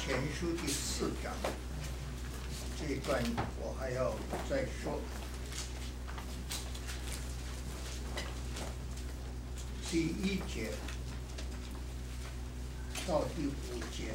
前书第4章，这一段我还要再说。第1节到第5节。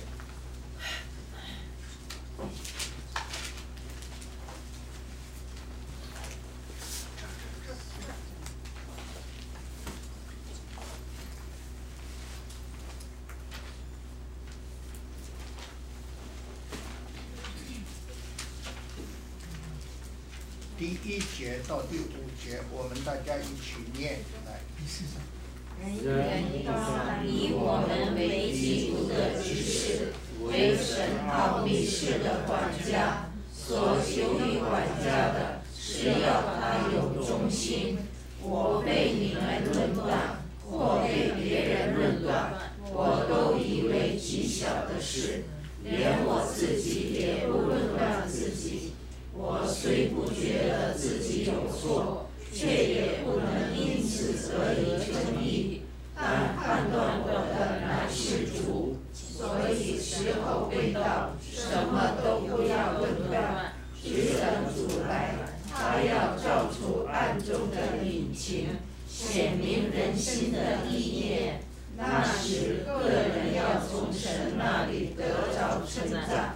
第1节到第5节，我们大家一起念来。 人以我们为基督的执事，为神奥秘事的管家，所修理管家的，是要他有忠心。我被你们论断，或被别人论断，我都以为极小的事，连我自己也不论断自己。我虽不觉得自己有错，却也不能因此得以称义。但判断我的乃是主，所以时候未到，什么都不要论断，只等主来。他要照出暗中的隐情，显明人心的意念。那时个人要从神那里得着称赞。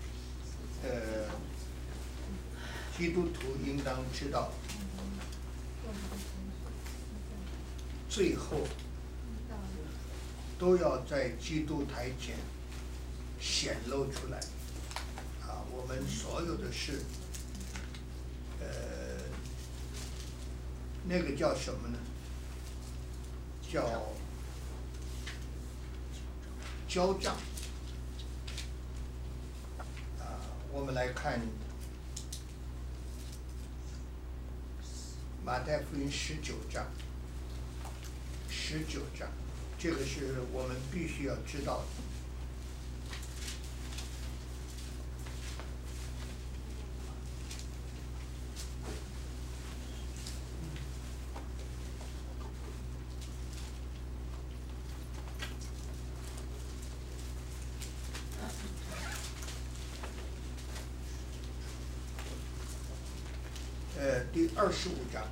基督徒应当知道，最后都要在基督台前显露出来。我们所有的事，那个叫什么呢？叫交账。我们来看马太福音19章，19章，这个是我们必须要知道的。第25章。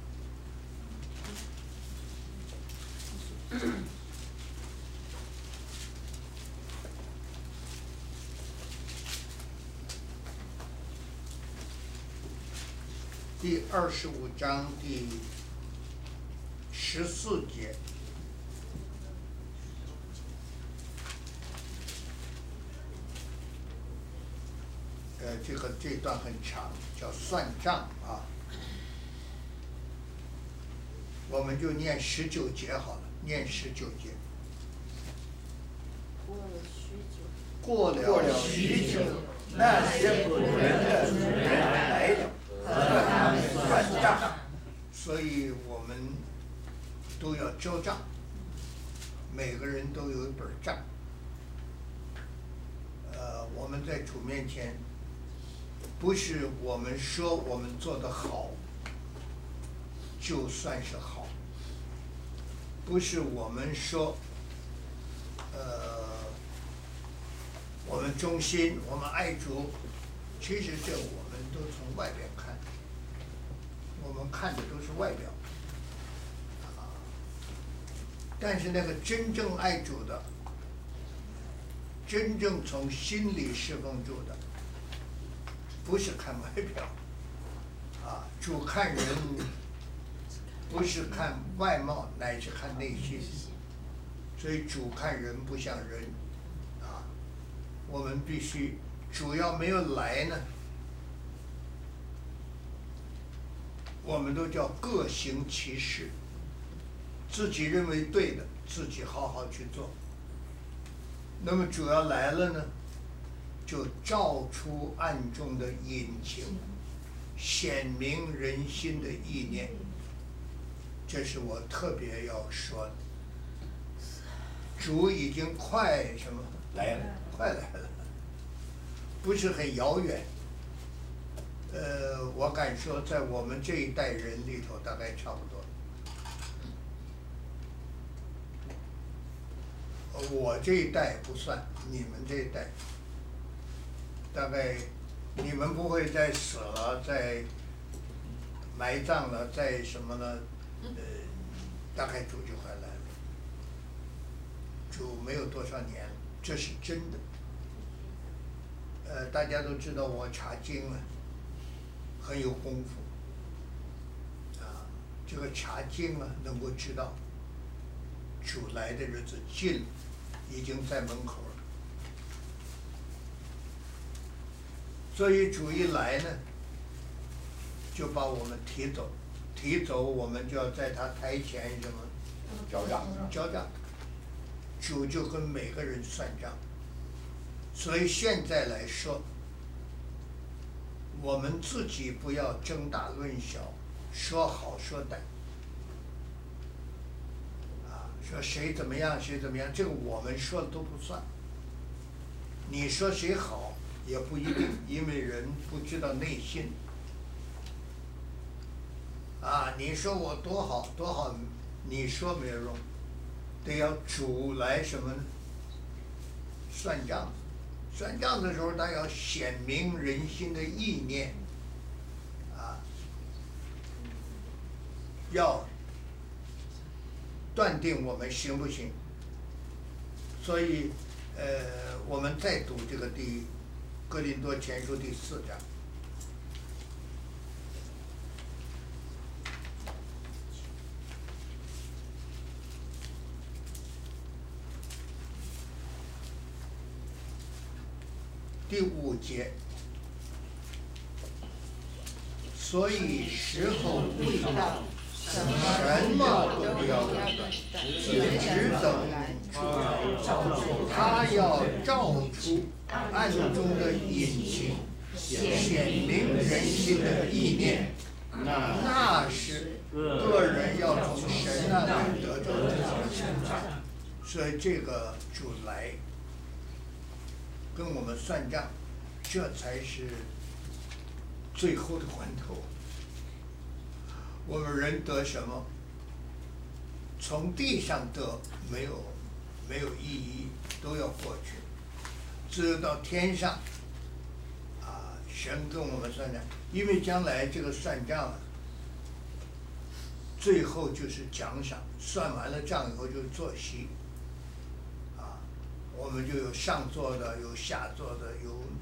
第25章第14节。这段很长，叫算账啊。我们就念19节好了，念19节。过了许久， 那些仆人的主人来了，和他们算账。 所以我们都要交账，每个人都有一本账。我们在主面前，不是我们说我们做得好就算是好，不是我们说我们忠心，我们爱主，其实这我们都从外边看，我们看的都是外表。但是那个真正爱主的，真正从心里侍奉主的，不是看外表，主看人，不是看外貌，乃是看内心。所以主看人不像人，我们必须，主要没有来呢，我们都叫各行其事，自己认为对的，自己好好去做。那么主要来了呢，就照出暗中的隐情，显明人心的意念。这是我特别要说的。主已经快什么来了， 快来了，不是很遥远。我敢说，在我们这一代人里头，大概差不多。我这一代不算，你们这一代， 大概你们不会再死了，再埋葬了，再什么呢？大概主就回来了。主没有多少年，这是真的。大家都知道我查经啊，很有功夫。这个查经啊，能够知道主来的日子近了，已经在门口了。所以主一来呢，就把我们提走，提走我们就要在他台前什么交账。 交账。主就跟每个人算账。所以现在来说，我们自己不要争大论小，说好说歹。说谁怎么样，谁怎么样，这个我们说的都不算。你说谁好也不一定，因为人不知道内心。你说我多好多好，你说没有用，得要主来什么算账。算账的时候，他要显明人心的意念，要断定我们行不行。所以，我们再读这个哥林多前书第4章。第5节，所以时候未到，什么都不要等，只等他要照出暗中的隐情，显明人心的意念，那时个人要从神那里得着称赞。所以这个主来跟我们算账，这才是最后的关头。我们人得什么？从地上得没有意义，都要过去。只有到天上，神跟我们算账，因为将来这个算账最后就是奖赏，算完了账以后就是坐席。我们就有上座的，有下座的，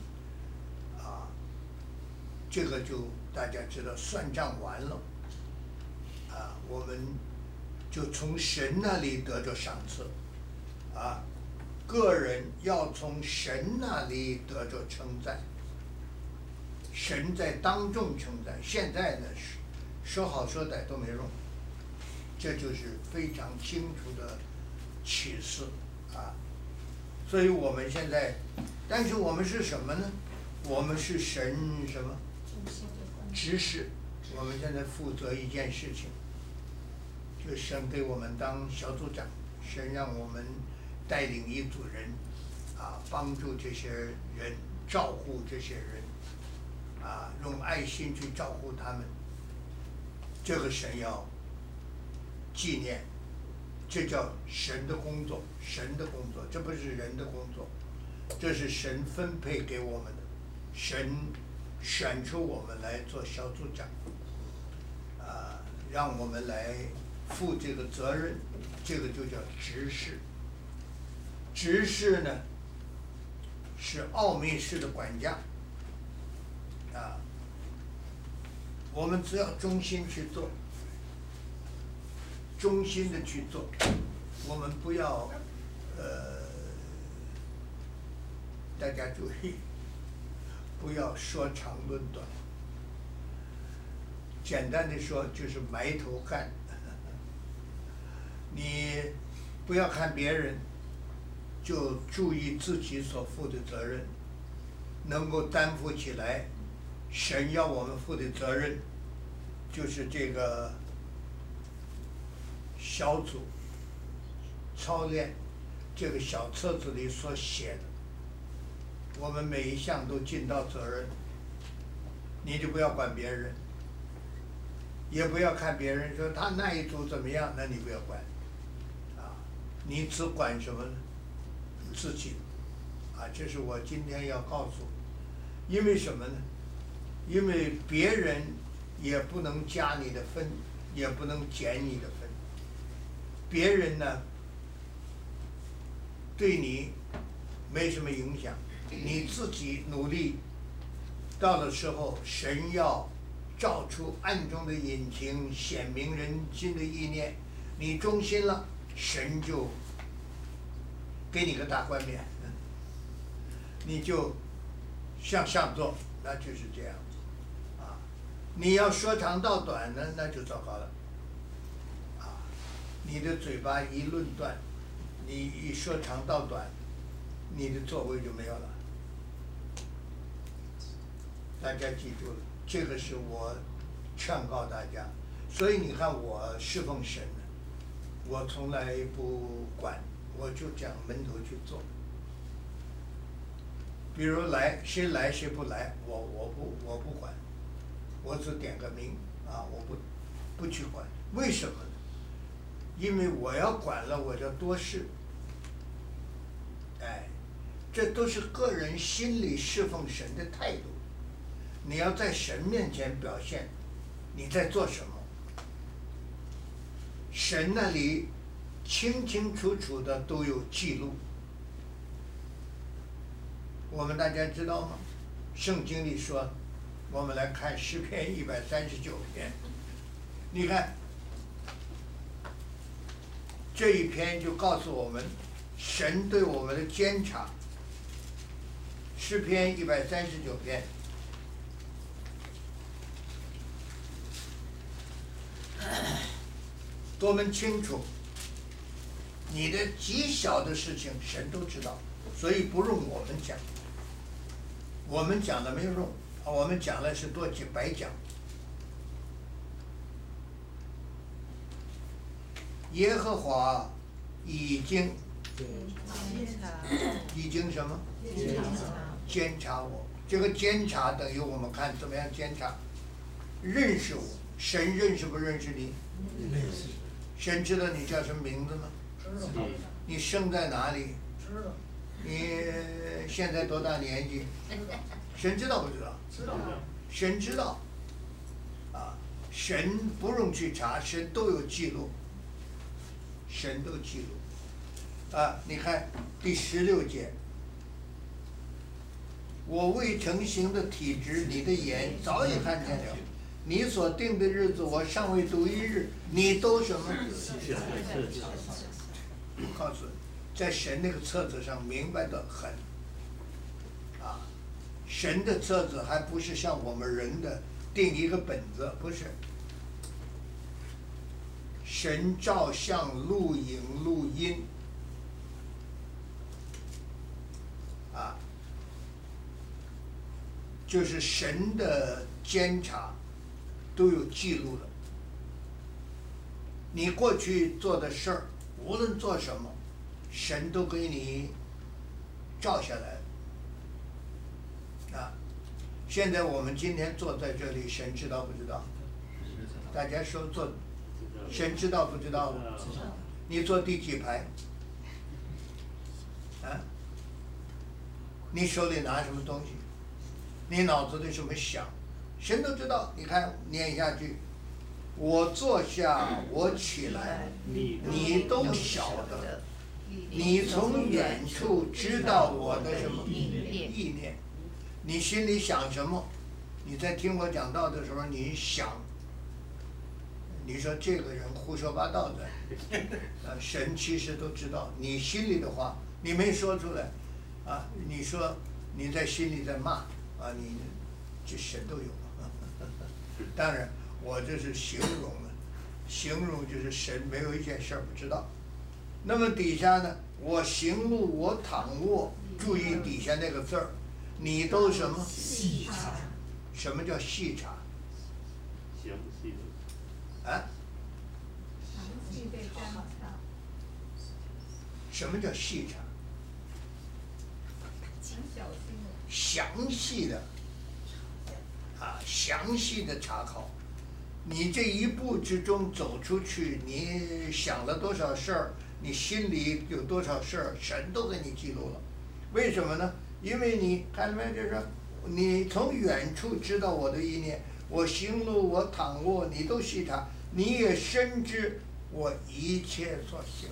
这个就大家知道，算账完了，我们就从神那里得着赏赐，个人要从神那里得着称赞，神在当众称赞。现在呢，说好说歹都没用，这就是非常清楚的启示。所以我们现在，但是我们是什么呢？我们是神什么？执事。我们现在负责一件事情，就神给我们当小组长，神让我们带领一组人，帮助这些人，照顾这些人，用爱心去照顾他们。这个神要纪念。这叫神的工作，神的工作，这不是人的工作，这是神分配给我们的，神选出我们来做小组长，让我们来负这个责任，这个就叫执事。执事呢，是奥秘式的管家，我们只要忠心去做。忠心的去做，我们不要，大家注意，不要说长论短。简单的说，就是埋头干。你不要看别人，就注意自己所负的责任，能够担负起来。神要我们负的责任，就是这个。小组操练这个小册子里所写的，我们每一项都尽到责任。你就不要管别人，也不要看别人说他那一组怎么样，那你不要管，你只管什么呢？自己，这是我今天要告诉因为什么呢？因为别人也不能加你的分，也不能减你的分。别人呢，对你没什么影响，你自己努力，到了时候神要照出暗中的隐情，显明人心的意念，你忠心了，神就给你个大冠冕，你就向上做，那就是这样子啊。你要说长道短呢，那就糟糕了啊。你的嘴巴一论断，你一说长道短，你的座位就没有了。大家记住了，这个是我劝告大家。所以你看我侍奉神呢，我从来不管，我就讲门头去做。比如谁来谁不来，我不管，我只点个名啊，我不去管。为什么呢？因为我要管了，我就多事。哎，这都是个人心里侍奉神的态度。你要在神面前表现你在做什么，神那里清清楚楚的都有记录。我们大家知道吗？圣经里说，我们来看诗篇139篇，你看这一篇就告诉我们神对我们的监察。诗篇139篇多么清楚，你的极小的事情神都知道，所以不用我们讲，我们讲了没有用，我们讲了是多白讲。耶和华已经什么？监察我。这个监察等于我们看怎么样监察？认识我，神认识不认识你？认识。神知道你叫什么名字吗？知道。你生在哪里？知道。你现在多大年纪？神知道不知道？知道。神知道。啊，神不用去查，神都有记录。神都记录。啊，你看第16节。我未成形的体质，你的眼早已看见了。你所定的日子，我尚未读一日，你都什么？我告诉你，在神那个册子上明白的很。啊，神的册子还不是像我们人的定一个本子，不是。神照相录影录音。啊。就是神的监察都有记录的，你过去做的事儿，无论做什么，神都给你照下来啊。现在我们今天坐在这里，神知道不知道？大家说坐，神知道不知道？你坐第几排？啊？你手里拿什么东西？你脑子里什么想，神都知道。你看念下去，我坐下，我起来，你都晓得。你从远处知道我的什么意念？你心里想什么？你在听我讲道的时候，你想，你说这个人胡说八道的，神其实都知道你心里的话，你没说出来，啊，你说你在心里在骂。啊，你这神都有，当然我这是形容的，形容就是神没有一件事儿不知道。那么底下呢，我行路，我躺卧，注意底下那个字儿，你都什么？细查。什么叫细查？详细的。啊？详细的查。什么叫细查？详细的，啊，详细的查考，你这一步之中走出去，你想了多少事儿，你心里有多少事儿，神都给你记录了。为什么呢？因为你看到没有，就是你从远处知道我的意念，我行路，我躺卧，你都细察，你也深知我一切所行。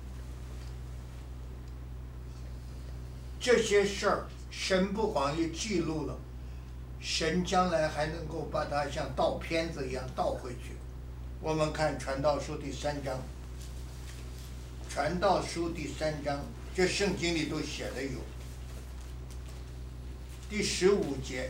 这些事儿，神不光也记录了，神将来还能够把它像倒片子一样倒回去。我们看《传道书》第3章，《传道书》第3章，这圣经里都写的有。第15节，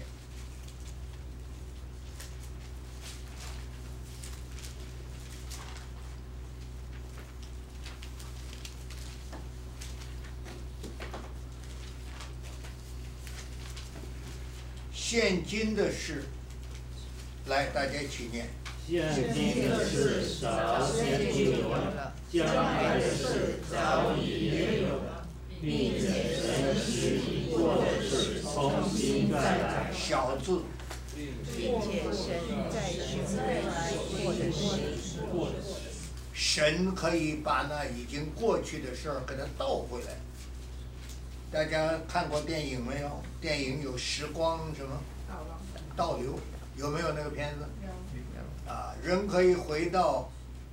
现今的事，来，大家一起念。 现今的事早先就有了，将来的事早已也有了，并且神使已过的事重新再来。 小字， 并且神在使未来过的事， 神可以把那已经过去的事儿给它倒回来。大家看过电影没有？电影有时光什么倒流，有没有那个片子？啊，人可以回到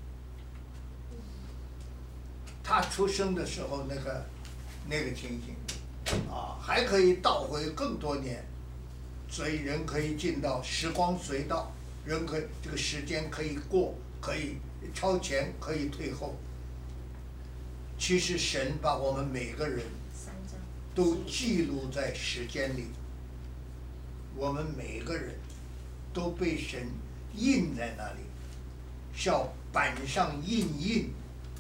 他出生的时候那个情形，啊，还可以倒回更多年，所以人可以进到时光隧道，人可以这个时间可以过，可以超前，可以退后。其实神把我们每个人都记录在时间里，我们每个人都被神印在那里，像板上印。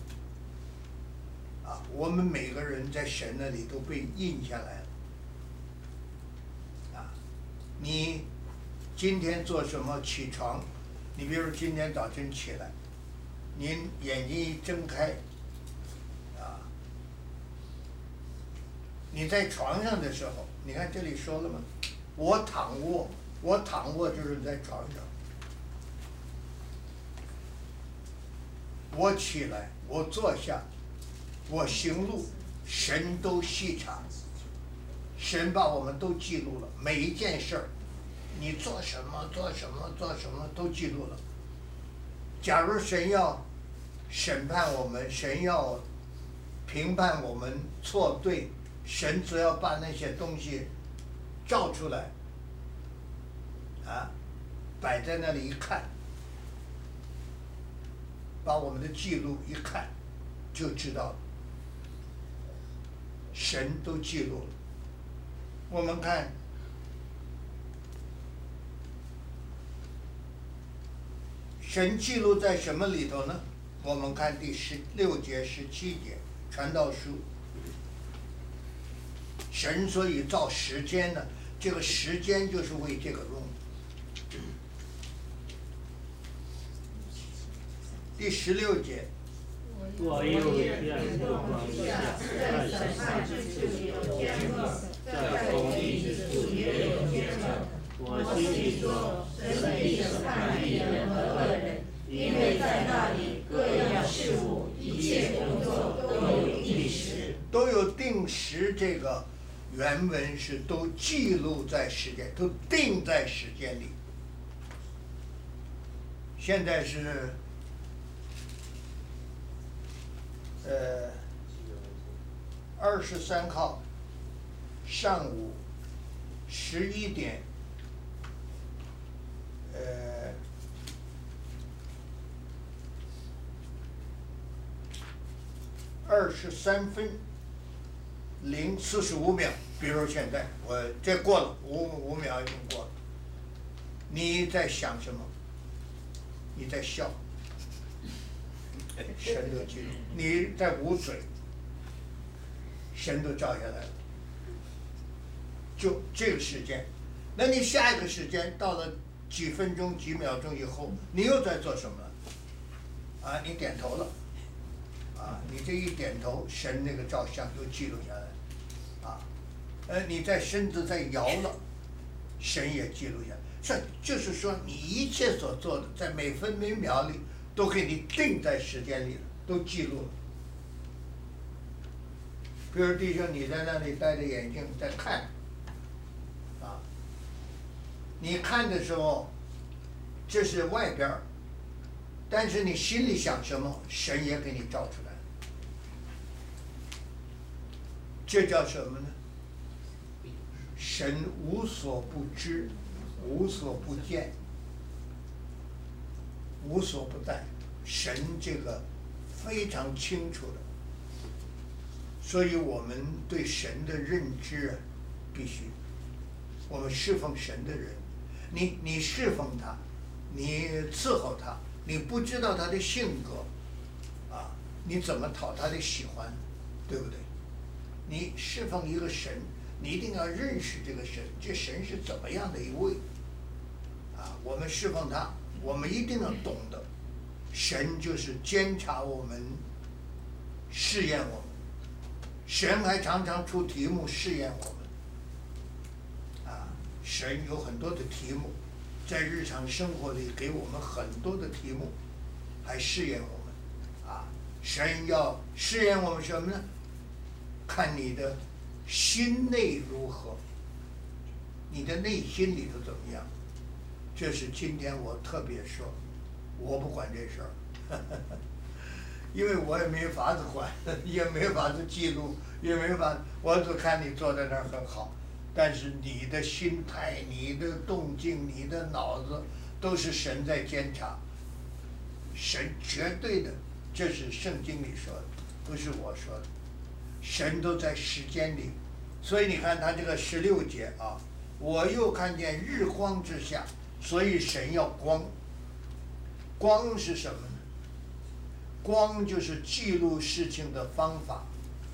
啊，我们每个人在神那里都被印下来了。啊，你今天做什么？起床，你比如今天早晨起来，您眼睛一睁开，啊，你在床上的时候，你看这里说了吗？我躺卧就是在床上。我起来，我坐下，我行路，神都细察，神把我们都记录了，每一件事儿，你做什么都记录了。假如神要审判我们，神要评判我们错对，神只要把那些东西照出来，啊，摆在那里一看，把我们的记录一看，就知道神都记录了。我们看神记录在什么里头呢？我们看第16节、17节，传道书。神所以造时间呢，这个时间就是为这个用的。第16节， 我又见过光下，在审判之处有见证，在公义之处也有见证。我心里说，神必审判义人和恶人，因为在那里各样事物、一切工作都有定时。 都有定时，这个原文是都记录在时间，都定在时间里。现在是23号上午11点23分0 45秒。比如现在我这过了5秒已经过了，你在想什么？你在笑，神都记录；你在捂嘴，神都照下来了。就这个时间，那你下一个时间到了几分钟、几秒钟以后，你又在做什么了？啊，你点头了，啊，你这一点头，神那个照相就记录下来了，啊，你在身子在摇了，神也记录下来。这就是说，你一切所做的，在每分每秒里都给你定在时间里了，都记录了。比如弟兄，你在那里戴着眼镜在看，啊， 你看的时候，这是外边儿，但是你心里想什么，神也给你照出来。这叫什么呢？神无所不知，无所不见，无所不在。神这个非常清楚的，所以我们对神的认知啊，必须，我们侍奉神的人，你侍奉他，你伺候他，你不知道他的性格，啊，你怎么讨他的喜欢，对不对？你侍奉一个神，你一定要认识这个神，这神是怎么样的一位，啊，我们侍奉他，我们一定要懂得，神就是监察我们，试验我们，神还常常出题目试验我们，啊，神有很多的题目，在日常生活里给我们很多的题目，还试验我们，啊，神要试验我们什么呢？看你的心内如何，你的内心里头怎么样？这是今天我特别说，我不管这事儿，因为我也没法子管，也没法子记录，也没法，我只看你坐在那儿很好，但是你的心态、你的动静、你的脑子，都是神在监察。神绝对的，这是圣经里说的，不是我说的。神都在时间里，所以你看他这个16节啊，我又看见日光之下，所以神要光。光是什么呢？光就是记录事情的方法。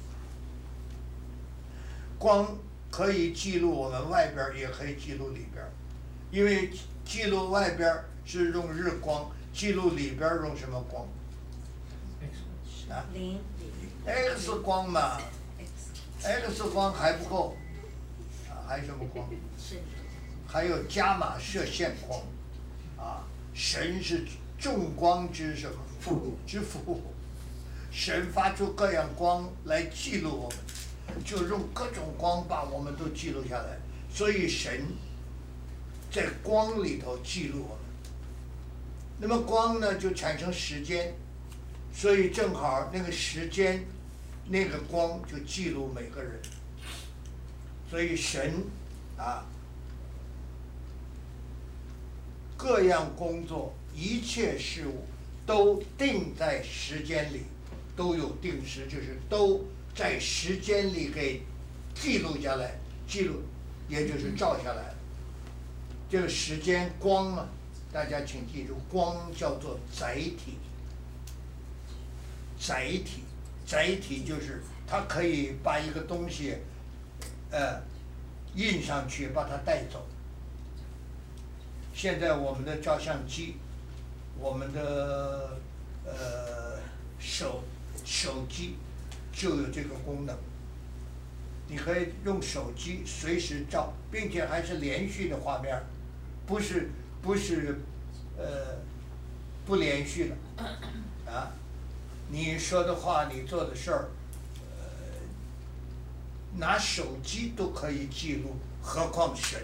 光可以记录我们外边，也可以记录里边，因为记录外边是用日光，记录里边用什么光？啊？X 光嘛 ，X 光还不够，啊，还有什么光？还有伽马射线光，啊，神是众光之什么？之父，神发出各样光来记录我们，就用各种光把我们都记录下来，所以神在光里头记录我们。那么光呢，就产生时间。所以正好那个时间，那个光就记录每个人。所以神啊，各样工作、一切事物都定在时间里，都有定时，就是都在时间里给记录下来，记录，也就是照下来。这个时间光啊，大家请记住，光叫做载体。载体，载体就是它可以把一个东西，印上去，把它带走。现在我们的照相机，我们的手机就有这个功能。你可以用手机随时照，并且还是连续的画面，不是不连续的，啊。你说的话，你做的事儿，拿手机都可以记录，何况神？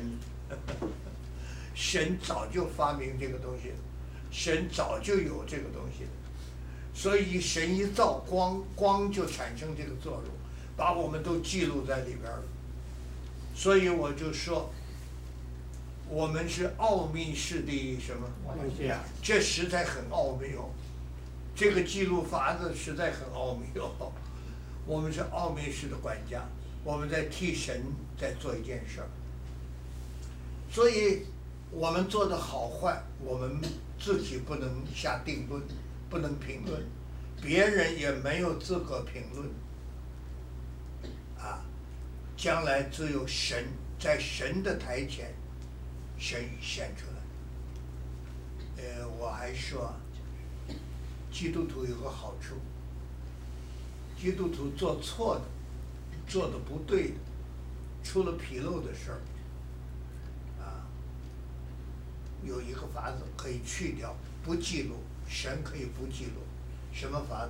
神早就发明这个东西，神早就有这个东西，所以神一造光，光就产生这个作用，把我们都记录在里边了。所以我就说，我们是奥秘式的什么？这实在很奥秘哦。这个记录法子实在很奥秘哦，我们是奥秘式的管家，我们在替神在做一件事儿，所以我们做的好坏，我们自己不能下定论，不能评论，别人也没有资格评论，啊，将来只有神在神的台前，神显出来。我还说。基督徒有个好处，基督徒做错的、做的不对的、出了纰漏的事儿，啊，有一个法子可以去掉，不记录，神可以不记录，什么法子？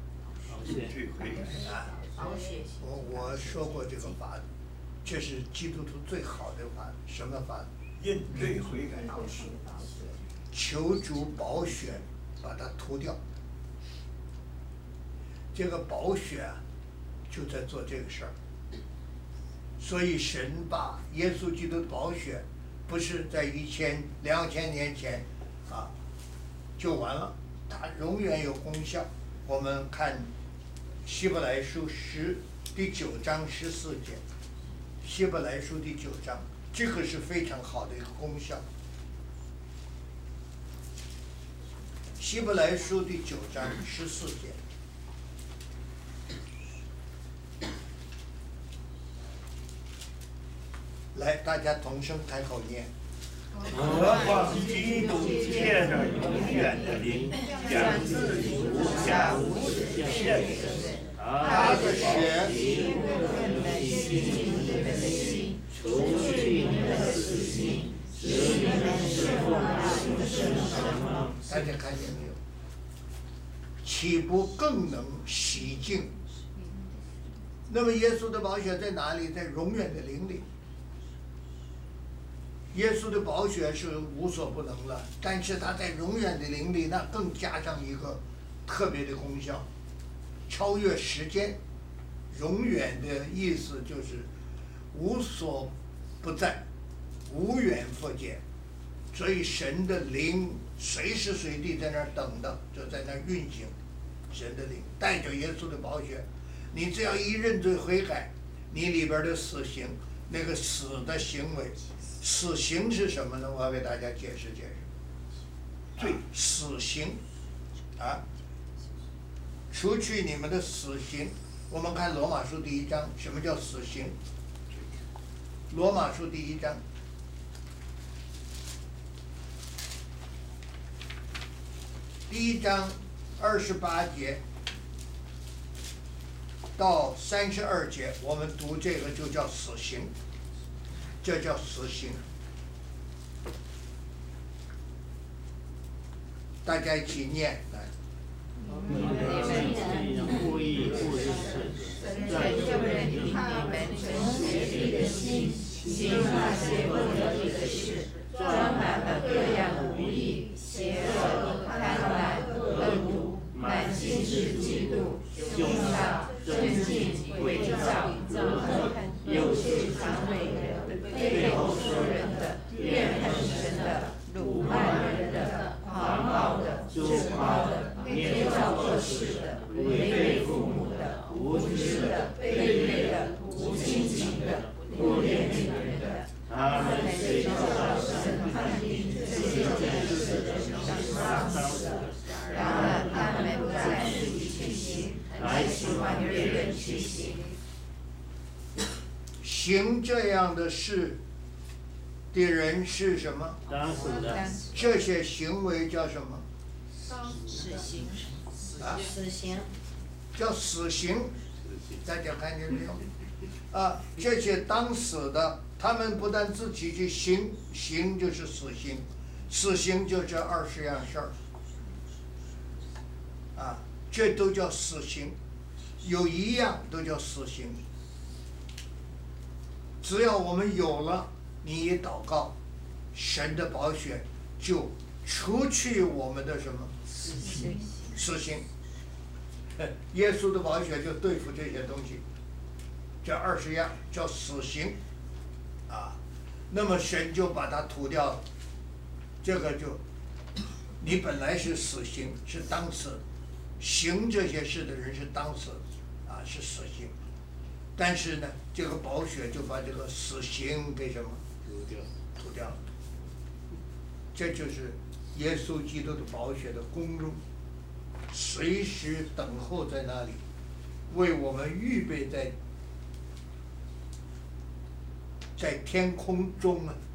啊，我说过这个法子，这是基督徒最好的法子，什么法子？ 认罪悔改， 求主宝血把它涂掉。这个宝血啊，就在做这个事儿。所以神把耶稣基督的宝血，不是在2000、2000年前啊就完了，它永远有功效。我们看希伯来书第9章14节，希伯来书第9章，这个是非常好的一个功效。希伯来书第9章14节。来，大家同声开口念。 何况基督借着永远的灵，将自己无瑕无疵献给神， 他的血你们的心，除去你们的死心，使你们侍奉那永生神吗？ 大家看见没有？岂不更能洗净？那么耶稣的宝血在哪里？在永远的灵里。耶稣的宝血是无所不能了，但是他在永远的灵里，那更加上一个特别的功效，超越时间。永远的意思就是无所不在，无远弗届。所以神的灵随时随地在那儿等的，就在那儿运行。神的灵带着耶稣的宝血，你只要一认罪悔改，你里边的死刑，那个死的行为。死刑是什么呢？我要给大家解释解释。死刑，啊，除去你们的死刑。我们看罗马书第1章，什么叫死刑？罗马书第1章，第1章28节到32节，我们读这个就叫死刑。这叫死刑，大家一起念来。 你们既故意不知事，在救人你们存邪僻的心，行那些不得已的事，装满了各样无义、邪恶、贪婪、恶毒，满心是嫉妒、凶杀、争竞、诡诈、诓恨，又是谄媚人。背后说人的，怨恨神的，辱骂人的，狂傲的，自夸的，捏造恶事的，违背父母的，无知的，悖逆的，无亲情的，不怜悯人的，他们虽照神判定这些件事的人是丧失的，然而他们不在自己去行，还喜欢别人去行。 行这样的事的人是什么？ 当死的。 这些行为叫什么？ 死刑。 啊， 死刑。 叫死刑。大家看见没有？啊，这些当死的，他们不但自己去行，行就是死刑，死刑就这20样事儿。啊，这都叫死刑，有一样都叫死刑。只要我们有了，你一祷告，神的宝血就除去我们的什么死刑。耶稣的宝血就对付这些东西，这20样叫死刑，啊，那么神就把它涂掉了。这个就，你本来是死刑，是当死，行这些事的人是当死，啊，是死刑。但是呢，这个宝血就把这个死刑给什么涂掉了。这就是耶稣基督的宝血的功用，随时等候在那里，为我们预备在天空中啊，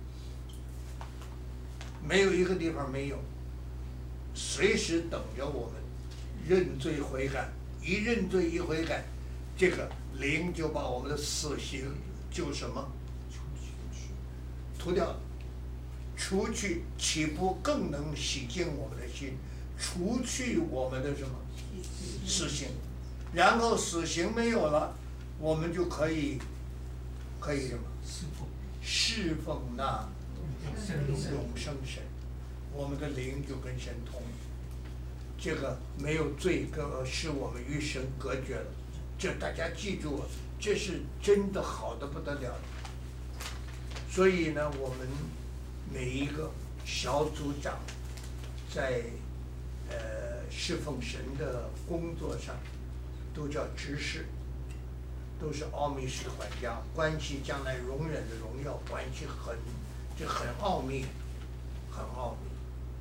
没有一个地方没有，随时等着我们认罪悔改。一认罪一悔改，这个灵就把我们的死刑就什么涂掉了，除去，岂不更能洗净我们的心，除去我们的什么死刑，然后死刑没有了，我们就可以什么侍奉那永生神，我们的灵就跟神同。这个没有罪使我们与神隔绝了，这大家记住，这是真的好的不得了的。所以呢，我们每一个小组长在侍奉神的工作上，都叫执事，都是奥秘式的管家，关系将来永远的荣耀，关系很奥秘，很奥秘。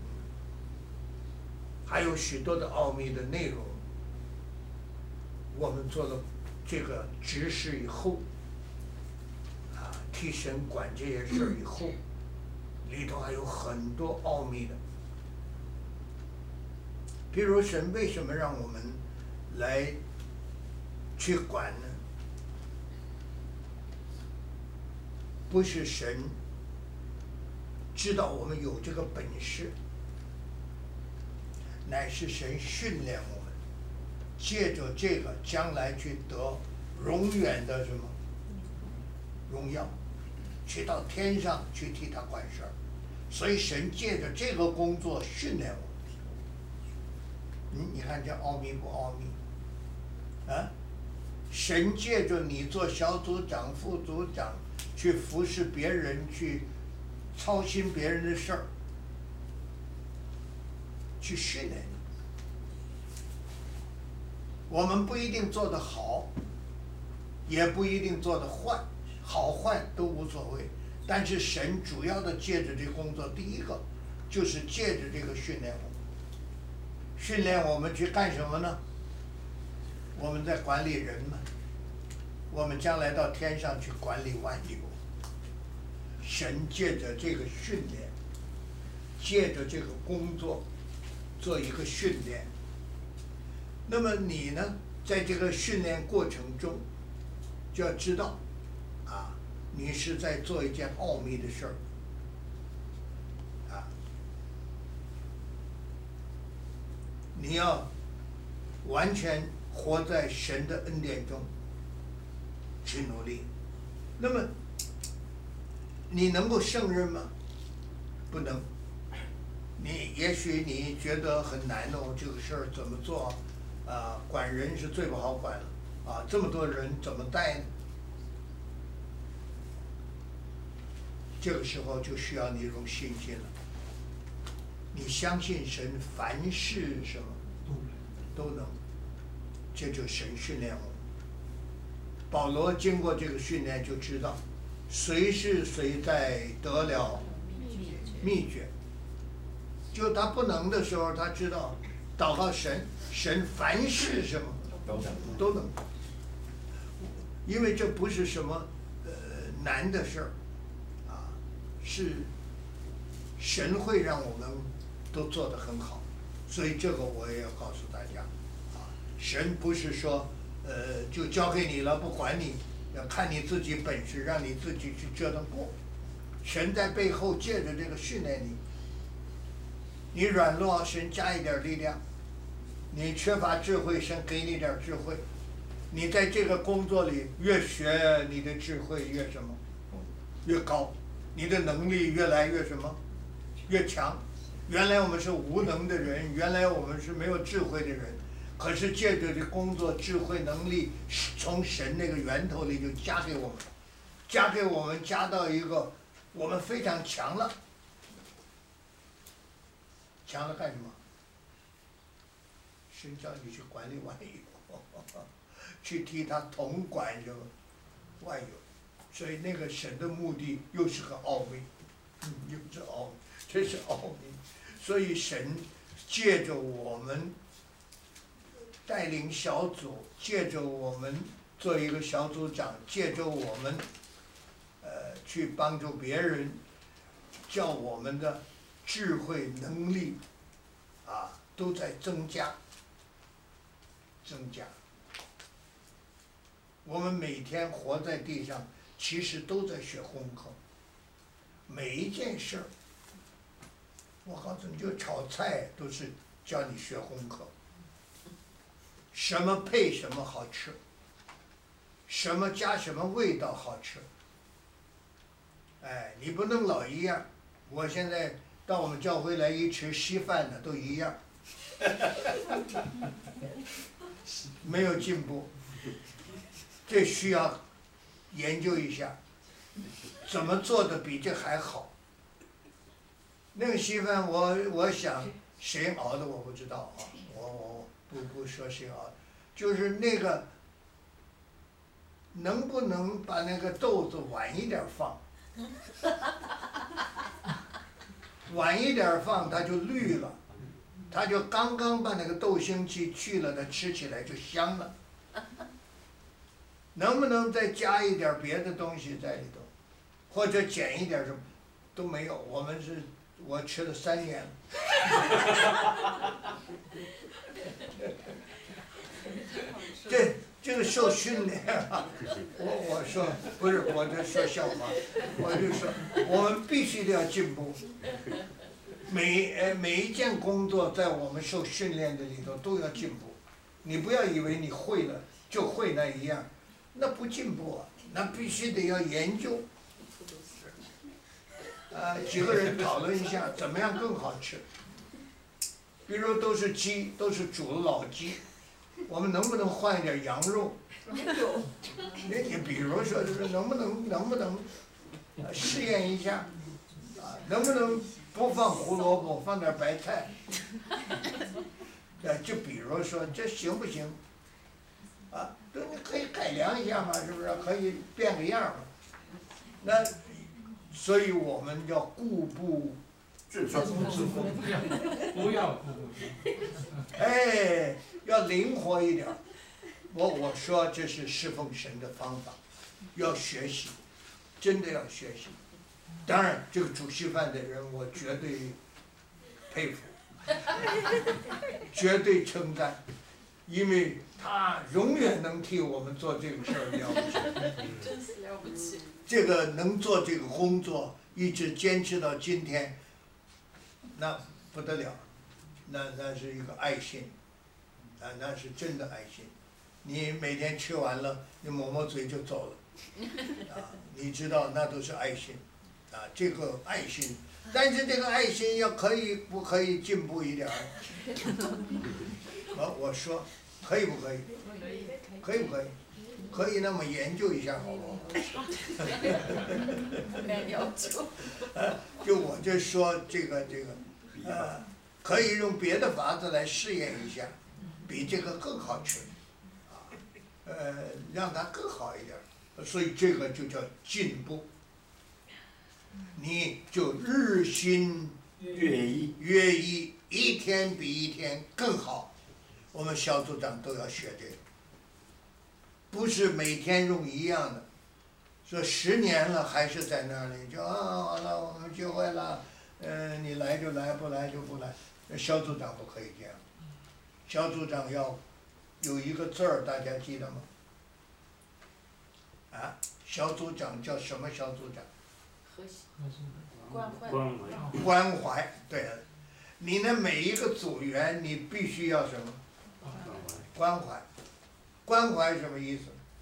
还有许多的奥秘的内容，我们做了这个执事以后，替神管这些事儿以后，里头还有很多奥秘的。比如神为什么让我们来去管呢？不是神知道我们有这个本事，乃是神训练我们，借着这个将来去得永远的什么荣耀，去到天上去替他管事儿。所以神借着这个工作训练我们。你看这奥秘不奥秘？啊，神借着你做小组长、副组长，去服侍别人，去操心别人的事儿，去训练你。我们不一定做得好，也不一定做得坏，好坏都无所谓。但是神主要的借着这工作，第一个就是借着这个训练我们。训练我们去干什么呢？我们在管理人嘛，我们将来到天上去管理万有。神借着这个训练，借着这个工作，做一个训练。那么你呢，在这个训练过程中，就要知道，你是在做一件奥秘的事儿，你要完全活在神的恩典中去努力。那么你能够胜任吗？不能。也许你觉得很难哦，这个事儿怎么做？管人是最不好管了，这么多人怎么带呢？这个时候就需要你一种信心了。你相信神凡事什么都能，这就是神训练我们。保罗经过这个训练就知道，谁是谁在得了秘诀。就他不能的时候，他知道祷告神，神凡事什么都能，因为这不是什么难的事儿，是神会让我们都做得很好。所以这个我也要告诉大家，神不是说就交给你了不管你，要看你自己本事，让你自己去折腾过。神在背后借着这个训练你，你软弱，神加一点力量；你缺乏智慧，神给你点智慧。你在这个工作里越学，你的智慧越什么越高，你的能力越来越什么越强。原来我们是无能的人，原来我们是没有智慧的人，可是借着这工作，智慧能力从神那个源头里就加给我们，加给我们，加到一个我们非常强了。强了干什么？神叫你去管理万有，去替他统管着万有，所以那个神的目的又是个奥秘，又是奥秘，这是奥秘。所以神借着我们带领小组，借着我们做一个小组长，借着我们去帮助别人，叫我们的智慧能力都在增加。我们每天活在地上，其实都在学功课。每一件事儿，我告诉你，就炒菜都是教你学功课。什么配什么好吃，什么加什么味道好吃。你不能老一样， 我现在到我们教会来一吃稀饭的都一样，没有进步，这需要研究一下，怎么做的比这还好。那个稀饭我想谁熬的我不知道啊，我不说谁熬的，就是那个能不能把那个豆子晚一点放，晚一点放它就绿了，它就刚刚把那个豆腥气去了，它吃起来就香了。能不能再加一点别的东西在里头，或者减一点什么，都没有。我吃了3年了。这个受训练啊，我说不是，我在说笑话，我就说我们必须得要进步。每一件工作在我们受训练的里头都要进步。你不要以为你会了就会那一样，那不进步啊，那必须得要研究。几个人讨论一下怎么样更好吃。比如都是鸡，都是煮的老鸡，我们能不能换一点羊肉？你比如说就是能不能试验一下，能不能不放胡萝卜，放点白菜？就比如说这行不行？都你可以改良一下嘛，是不是？可以变个样嘛。那所以我们要固步自封， 不要固步。 哎，要灵活一点。我说这是侍奉神的方法，要学习，真的要学习。当然，这个煮稀饭的人，我绝对佩服，绝对称赞，因为他永远能替我们做这个事儿，了不起， 真是了不起。 这个能做这个工作，一直坚持到今天，那不得了，那是一个爱心，那是真的爱心。你每天吃完了，你抹抹嘴就走了，你知道那都是爱心，这个爱心，但是这个爱心不可以进步一点儿？我说可以不可以？可以不可以？可以，那么研究一下好不好？ 要求。 就我就说这个，可以用别的法子来试验一下，比这个更好吃，让它更好一点，所以这个就叫进步。你就日新月异，一天比一天更好。我们小组长都要学这个，不是每天用一样的。说10年了还是在那里，就好了，我们聚会了，你来就来，不来就不来。小组长不可以这样，小组长要有一个字儿，大家记得吗？小组长叫什么小组长？ 和谐，关怀， 关怀。对了，你的每一个组员，你必须要什么？关怀。关怀什么意思？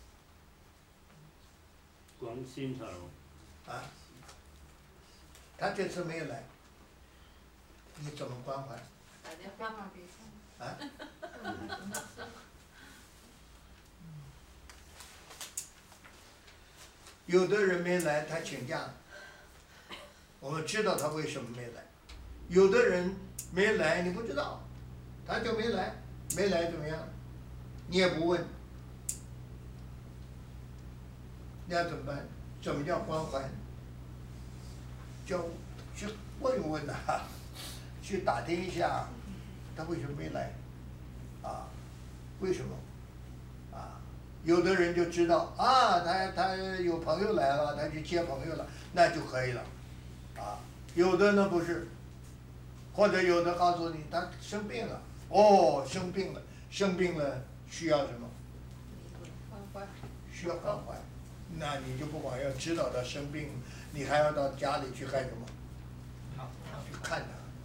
关心他。 他这次没有来，你怎么关怀？ 打电话给他。 有的人没来，他请假，我们知道他为什么没来。有的人没来，你不知道，他就没来，没来怎么样？你也不问，那要怎么办？怎么叫关怀？就去问一问他，去打听一下，他为什么没来？为什么？有的人就知道他有朋友来了，他去接朋友了，那就可以了。有的呢不是，或者有的告诉你他生病了，生病了需要什么？ 关怀。 需要关怀，那你就不光要知道他生病，你还要到家里去干什么？去看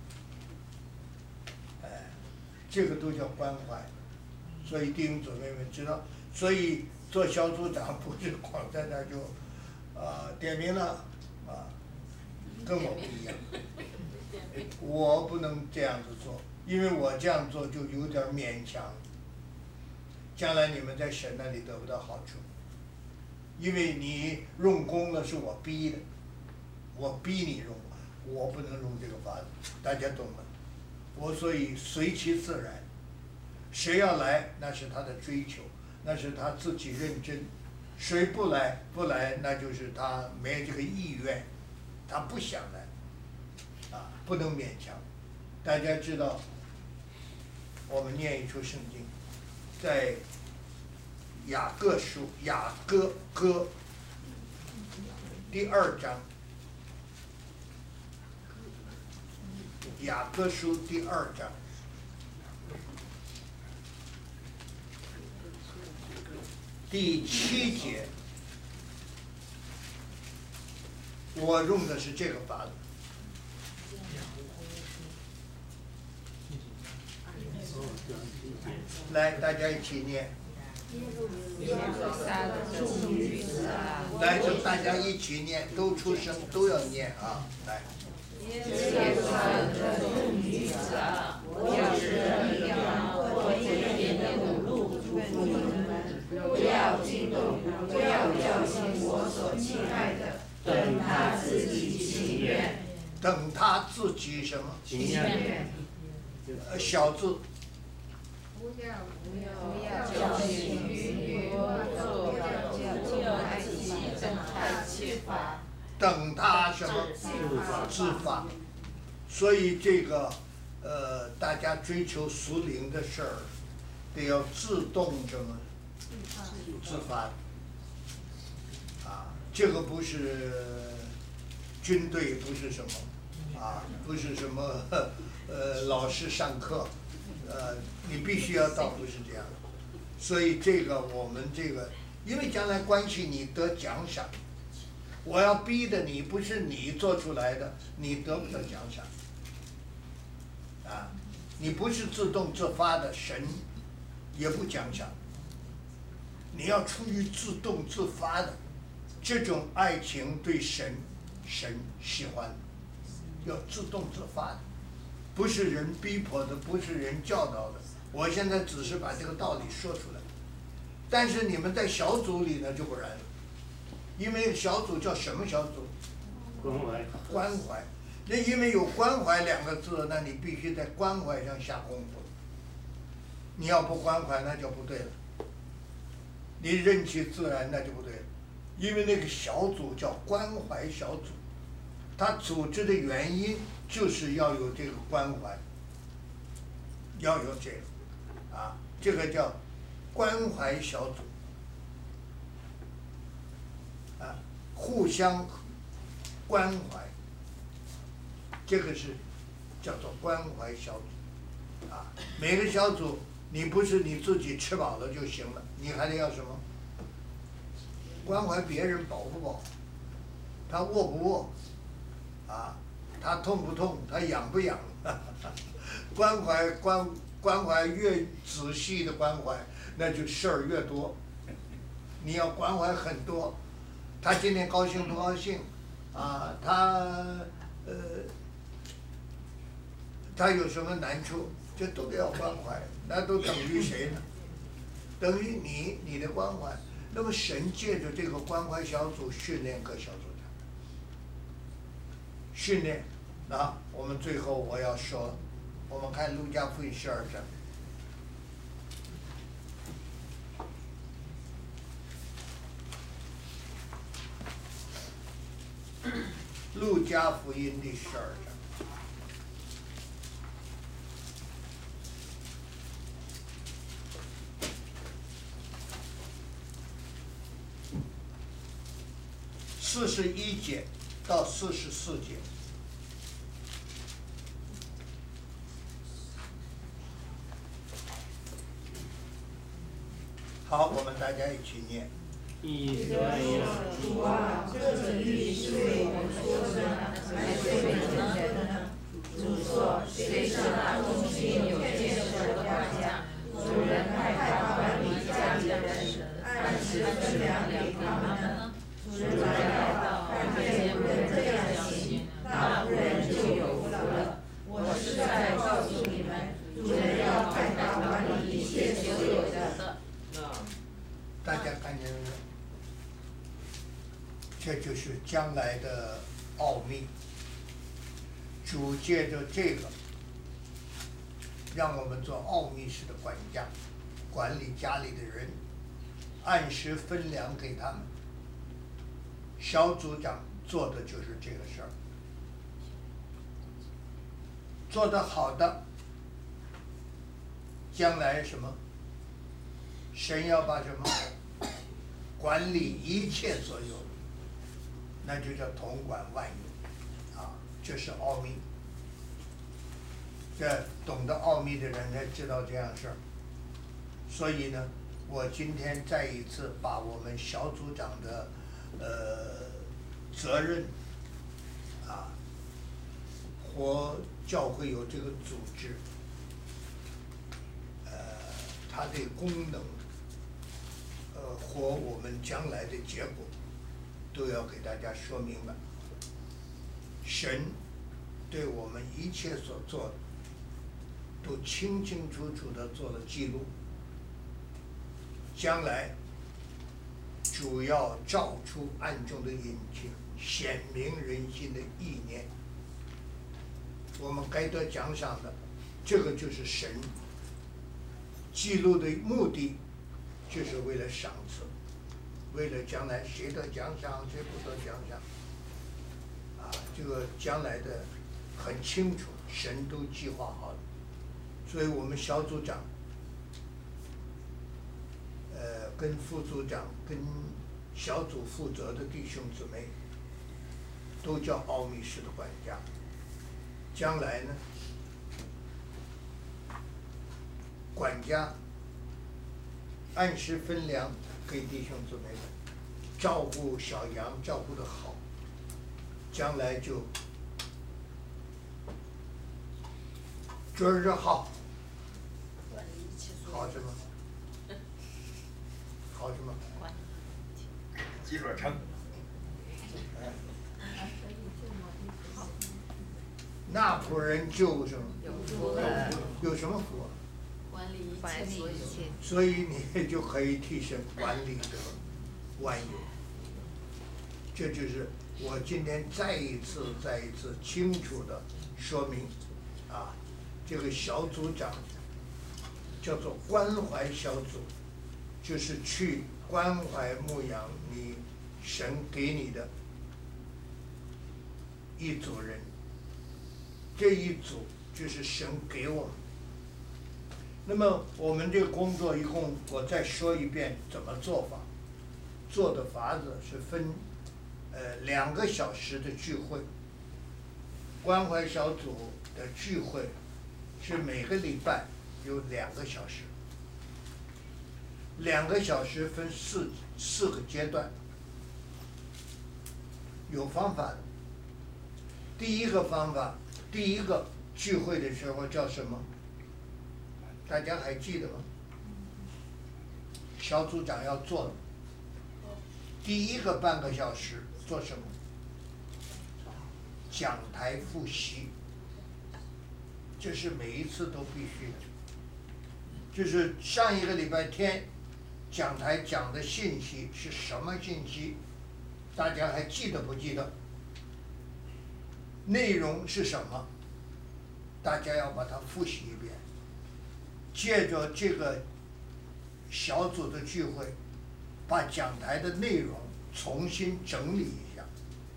他。这个都叫关怀。所以弟兄姊妹们知道，所以做小组长不是光在那儿就点名了， 跟我不一样。我不能这样子做，因为我这样做就有点勉强。将来你们在神那里得不到好处，因为你用功了是我逼的，我逼你用，我不能用这个法子，大家懂吗？我所以随其自然，谁要来那是他的追求，那是他自己认真，谁不来那就是他没这个意愿，他不想来，不能勉强。大家知道，我们念一处圣经，在雅各书雅各歌第2章，雅各书第2章。第7节，我用的是这个法子。来，大家一起念。来，就大家一起念，都出声，都要念啊！来。 耶路撒冷的众女子啊，我要使你们或一点的侮辱嘱咐你们，不要惊动，不要叫醒我所亲爱的，等他自己情愿。 等他自己什么？ 情愿。 小字。 不要叫醒与我做爱己等他启发。 等他什么？自发。所以这个大家追求属灵的事儿，得要自动什么？自发。这个不是军队，不是什么不是什么老师上课，你必须要到，不是这样。所以这个我们这个，因为将来关系你得奖赏。我要逼的你，不是你做出来的，你得不到奖赏。你不是自动自发的，神也不奖赏。你要出于自动自发的，这种爱情对神喜欢，要自动自发的，不是人逼迫的，不是人教导的。我现在只是把这个道理说出来，但是你们在小组里呢就不然了。因为小组叫什么小组？关怀。那因为有关怀2个字，那你必须在关怀上下功夫。你要不关怀，那就不对了。你任其自然，那就不对了。因为那个小组叫关怀小组，它组织的原因就是要有这个关怀，要有这个，这个叫关怀小组。互相关怀，这个是叫做关怀小组。每个小组你不是你自己吃饱了就行了，你还得要什么？关怀别人饱不饱，他饿不饿，他痛不痛，他痒不痒，关怀越仔细的关怀，那就事儿越多。你要关怀很多。他今天高兴不高兴，他有什么难处，这都得要关怀，那都等于谁呢？等于你的关怀。那么神借着这个关怀小组训练各小组长，训练。我们最后我要说，我们看路加福音12章。路加福音第12章。41节到44节。好，我们大家一起念。 主啊，这律是为我们说的，还是为人的？主说，谁是那忠心有建设的管家？主人害怕管理家里的人，按时分粮给他们呢？主来到，看见人这样行，那要派他管理一切所有的。 大家看见了没有？这就是将来的奥秘。主借着这个，让我们做奥秘式的管家，管理家里的人，按时分粮给他们。小组长做的就是这个事儿，做得好的，将来什么？神要把什么？管理一切所有，那就叫统管万有，啊，这是奥秘。这懂得奥秘的人才知道这样事儿。所以呢，我今天再一次把我们小组长的责任，啊，和教会有这个组织，它的功能，和我们将来的结果，都要给大家说明白。神对我们一切所做的，都清清楚楚地做了记录。将来主要照出暗中的隐情，显明人心的意念。我们该得奖赏的，这个就是神记录的目的，就是为了赏赐，为了将来谁得奖赏，谁不得奖赏，啊，这个将来的很清楚，神都计划好了。所以我们小组长，跟副组长、跟小组负责的弟兄姊妹，都叫奥秘式的管家。将来呢，管家按时分粮给弟兄姊妹们，照顾小羊照顾得好，将来就准儿好。好什么？好什么？ 基准成。 那仆人就什么？有什么福啊？ 管理一切。 所以你就可以替身管理这个万有。这就是我今天再一次清楚的说明，啊，这个小组长叫做关怀小组，就是去关怀牧养你神给你的一组人，这一组就是神给我们。那么我们这个工作一共，我再说一遍怎么做法。做的法子是分2个小时的聚会。关怀小组的聚会是每个礼拜有2个小时，2个小时分四个阶段，有方法的。第一个方法，第一个聚会的时候叫什么？大家还记得吗？小组长要做的第一个半个小时做什么？讲台复习，这是每一次都必须的。就是上一个礼拜天讲台讲的信息是什么信息？大家还记得不记得？内容是什么？大家要把它复习一遍。借着这个小组的聚会，把讲台的内容重新整理一下，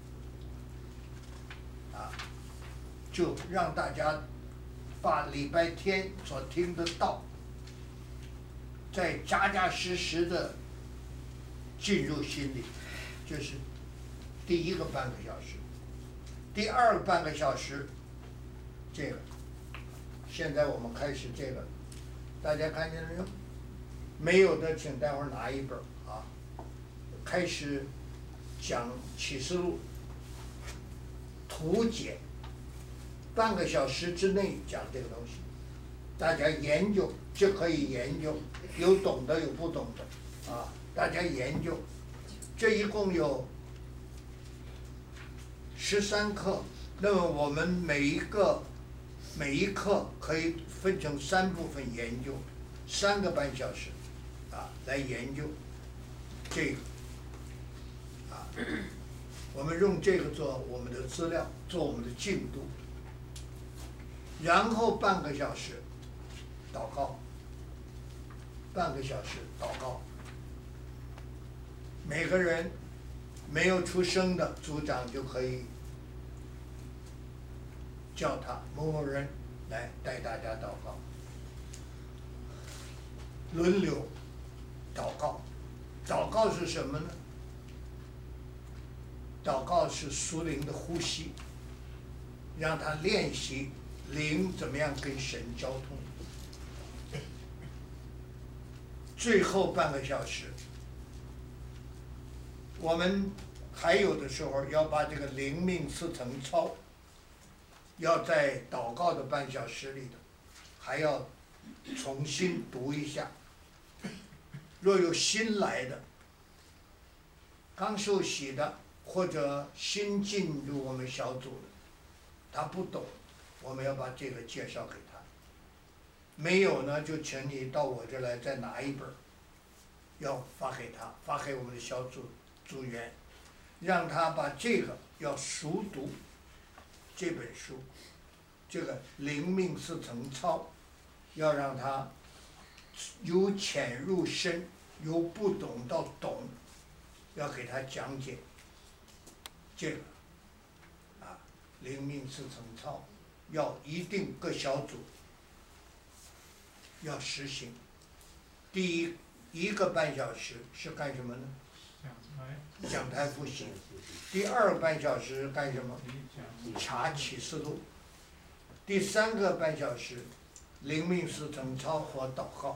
啊，就让大家把礼拜天所听的道，再扎扎实实的进入心里，这是第一个半个小时。第二个半个小时，这个，现在我们开始这个，大家看见了没有？没有的请待会儿拿一本啊。开始讲启示录图解，半个小时之内讲这个东西，大家研究就可以研究，有懂的有不懂的啊，大家研究。这一共有13课，那么我们每一个每一课可以分成3部分研究，3个半小时，来研究这个，我们用这个做我们的资料，做我们的进度，然后半个小时祷告，半个小时祷告。每个人没有出生的组长就可以叫他某某人来带大家祷告，轮流祷告。祷告是什么呢？祷告是属灵的呼吸，让他练习灵怎么样跟神交通。最后半个小时，我们还有的时候要把这个灵命4层操，要在祷告的半小时里头，还要重新读一下。若有新来的、刚受洗的，或者新进入我们小组的，他不懂，我们要把这个介绍给他。没有呢，就请你到我这来再拿一本，要发给他，发给我们的小组员，让他把这个要熟读这本书，这个灵命4层操，要让他由浅入深，由不懂到懂，要给他讲解这个灵命4层操，要一定各小组要实行。第一个半小时是干什么呢？讲台复习。第2个半小时干什么？查启示录。第3个半小时灵命4层操和祷告。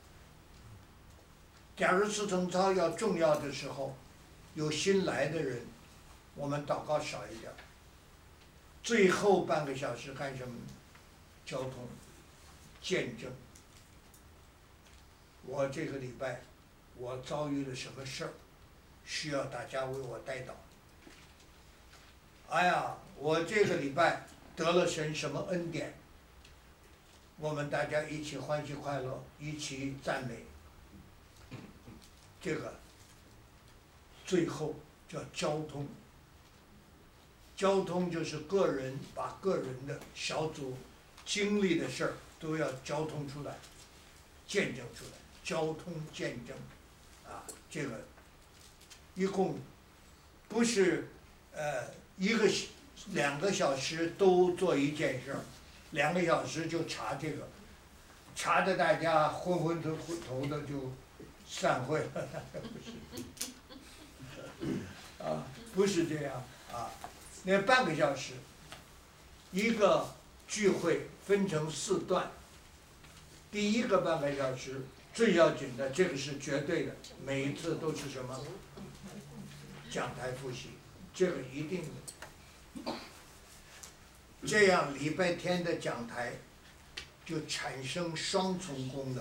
假如4层操要重要的时候，有新来的人，我们祷告少一点。最后半个小时干什么呢？交通、见证。我这个礼拜我遭遇了什么事儿，需要大家为我代祷。哎呀，我这个礼拜得了神什么恩典，我们大家一起欢喜快乐，一起赞美。这个最后叫交通。交通就是个人把个人的小组经历的事儿都要交通出来，见证出来，交通见证，这个一共不是2个小时都做一件事，2个小时就查这个，查的大家昏昏头的就散会了，不是这样那半个小时，一个聚会分成4段，第1个半个小时最要紧的，这个是绝对的，每一次都是什么？讲台复习，这个一定的。这样礼拜天的讲台就产生双重功能。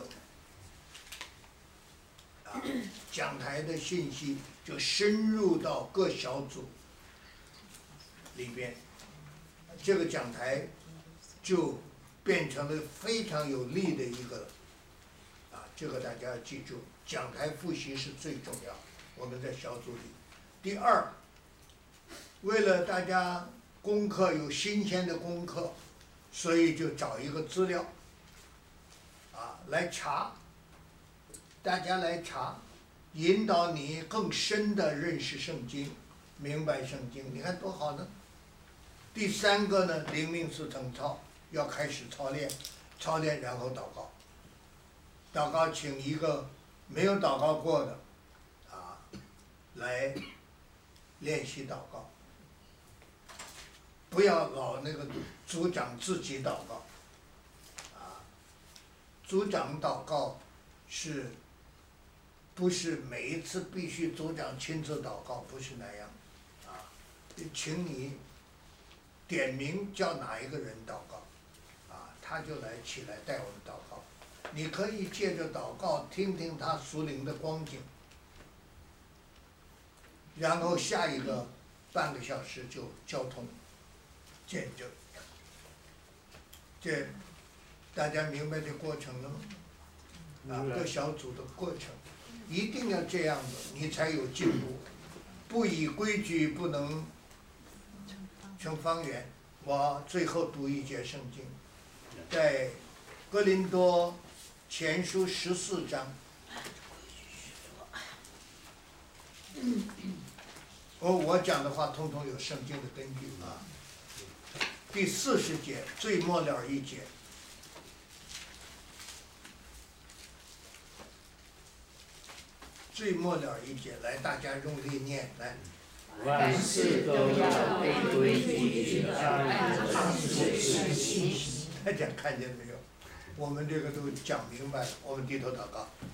讲台的信息就深入到各小组里边，这个讲台就变成了非常有利的一个，这个大家要记住，讲台复习是最重要，我们在小组里。第2，为了大家功课有新鲜的功课，所以就找一个资料，来查，大家来查，引导你更深的认识圣经，明白圣经，你看多好呢。第3个呢，灵命4层操，要开始操练，然后祷告。祷告请一个没有祷告过的，来练习祷告。不要老那个组长自己祷告，组长祷告不是每一次必须组长亲自祷告，不是那样，请你点名叫哪一个人祷告，他就起来带我们祷告。你可以借着祷告听听他属灵的光景，然后下一个半个小时就交通见证。 这大家明白这过程了吗？各小组的过程，一定要这样子，你才有进步。不以规矩不能成方圆。我最后读一节圣经，在哥林多前书14章。我讲的话通通有圣经的根据啊。第40节最末了一节。最末了一节，来，大家用力念，来。 万事都要被规矩按常识实行。 大家看见没有？我们这个都讲明白了，我们低头祷告。